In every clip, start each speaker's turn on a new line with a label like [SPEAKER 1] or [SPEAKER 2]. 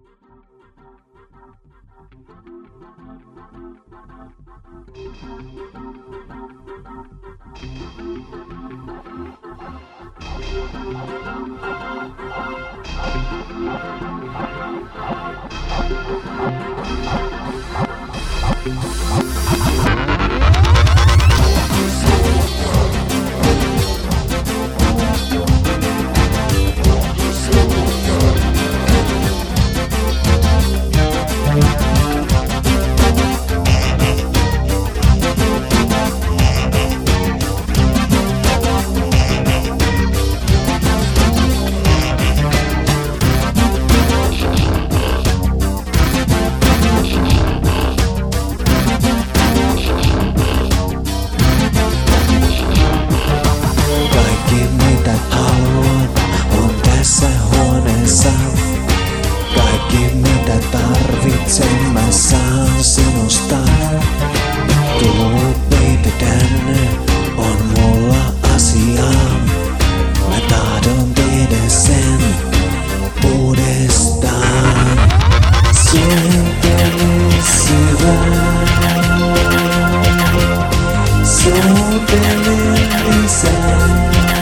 [SPEAKER 1] Kaikki mitä tarvitsen mä saan sinusta. Tuu baby tänne, on mulla asiaa. Mä tahdon tehdä sen uudestaan. Suuntele syvään, suuntele lisää.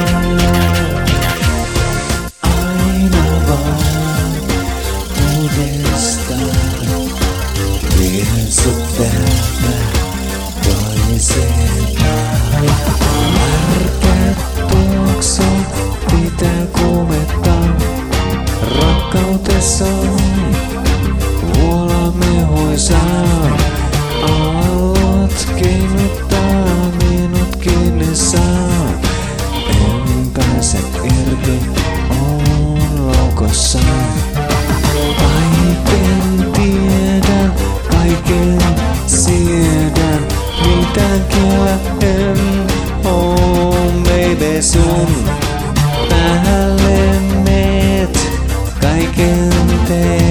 [SPEAKER 1] Vien sut täältä toiseen päälle. Märkät tuoksut pitää kuumettaa. Rakkautessa on vuola mehuisaa. Aallot keinuttaa minutkin ne saa. En pääse irti, on laukossa. Kaiken tiedän, kaiken siedän, mitä kyllä en oo, baby sun päälle meet, kaiken teen.